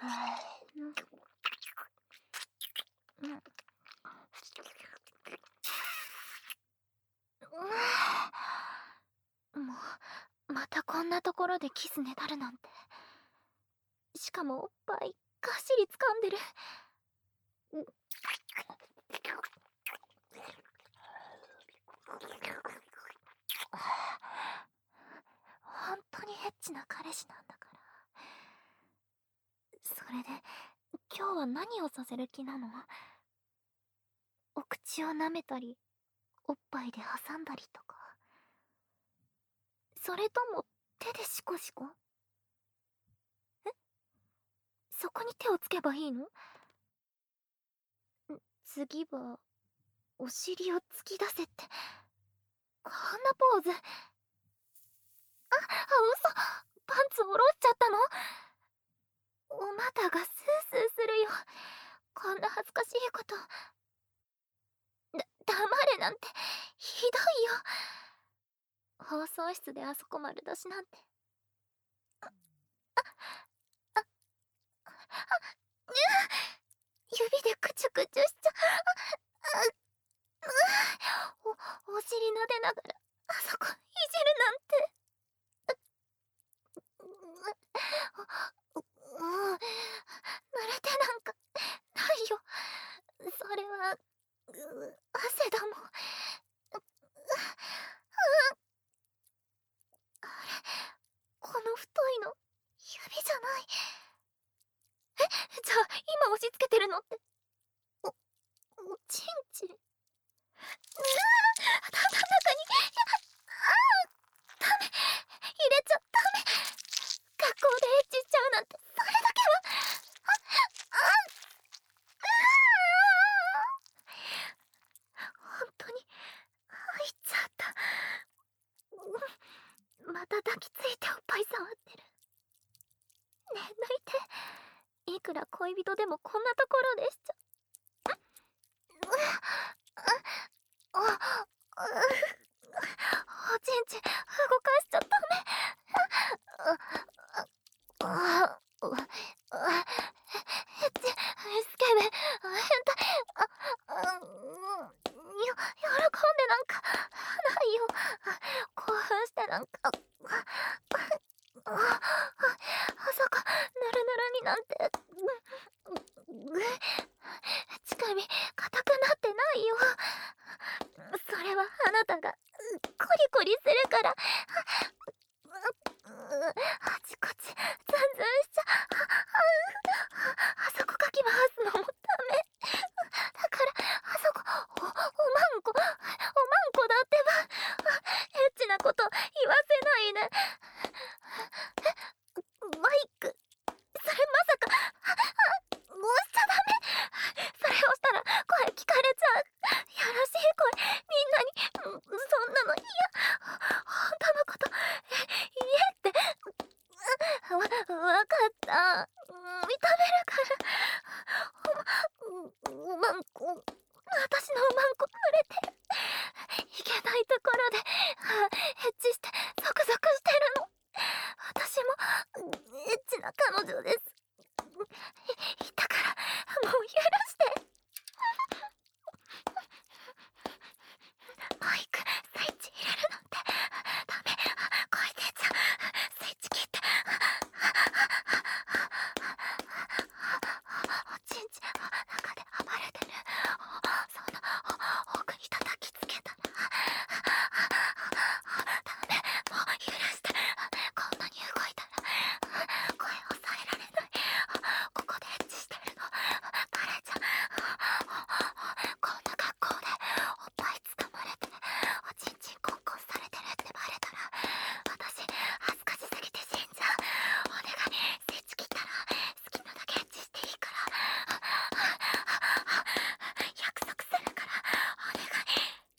もう、またこんなところでキスねだるなんて。しかもおっぱいがっしり掴んでる。本当にエッチな彼氏なんだから。それで、今日は何をさせる気なの？お口を舐めたり、おっぱいで挟んだりとか。それとも、手でシコシコ？そこに手をつけばいいの？次は、お尻を突き出せって。こんなポーズ。嘘！パンツ下ろしちゃったの？お股がスースーするよ。こんな恥ずかしいこと。黙れなんて、ひどいよ。放送室であそこ丸出しなんて。指でクチュクチュしちゃお尻撫でながら、あそこいじるなんて。慣れてなんかないよ。それは汗だもん。あれ、この太いの指じゃない。じゃあ今押し付けてるのっておちんちん。中にダメ、入れちゃダメ。学校でエッチしちゃうなんて、それだけは。本当に入っちゃった。また抱きついておっぱい触ってる。ねえ、抜いて。いくら恋人でもこんなところでしちゃ。おちんちん動かしちゃダメ。スケベ、変態。喜んでなんかないよ。興奮してなんか。あそこぬるぬるになんて。乳首硬くなってないよ。それはあなたがコリコリするから。あちこちズンズンしちゃ。あそこかき回すのもダメ。だからあそこおまんこだってば。エッチなこと言わせないで。マイク、それまさか押しちゃダメ。それをしたら声聞かれちゃう。やらしい声みんなに。そんなの嫌。本当のこと言えって。わかった。認めるから。おまんこ、私のおまんこ濡れてる。いけないところでエッチしてゾクゾクしてるの。私もエッチな彼女です。だからもう許して。マイクスイッチ入れるなんてダメ。声出ちゃう。スイッチ切って。おちんち中で暴れてる。その奥に叩きつけたらダメ。もう許して。こんなに動いたら声抑えられない。ここでエッチしてるのバレちゃう。こんな格好でおっぱい掴まれておちんちんコンコンされてるってバレたら私恥ずかしすぎて死んじゃう。お願い、スイッチ切ったら好きなだけエッチしていいから。約束するからお願い。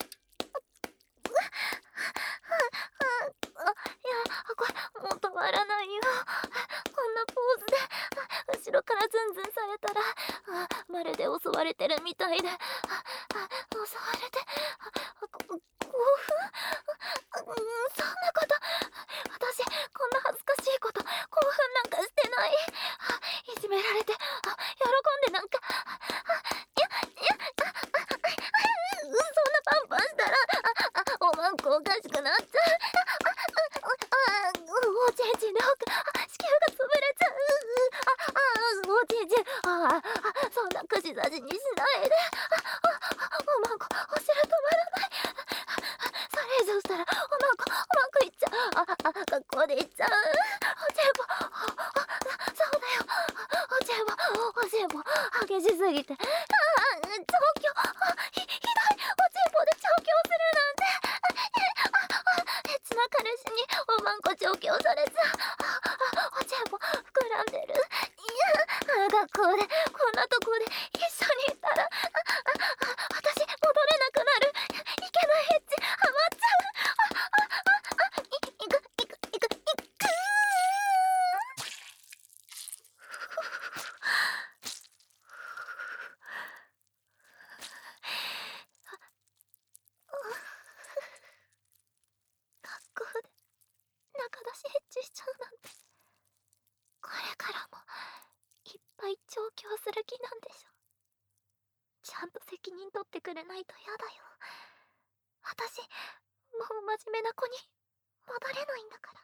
いや、これもう止まらないよ。こんなポーズで後ろからズンズンされたらまるで襲われてるみたいで。襲われて興奮。そんなこと、私こんな恥ずかしいこと興奮なんかしてない。いじめられこで言っちゃう。おちんぽ、そうだよ。おちんぽ激しすぎて、調教、ひどい。おちんぽで調教するなんて。エッチな彼氏におまんこ調教されちゃう。おちんぽ膨らんでる。学校でこんなとこで一緒にいたら、私戻れなくなる。いけないエッチハマっちゃう。いく。学校で中出しエッチしちゃうなんて、これからもいっぱい調教する気なんでしょ。ちゃんと責任取ってくれないとやだよ。私もう真面目な子に戻れないんだから。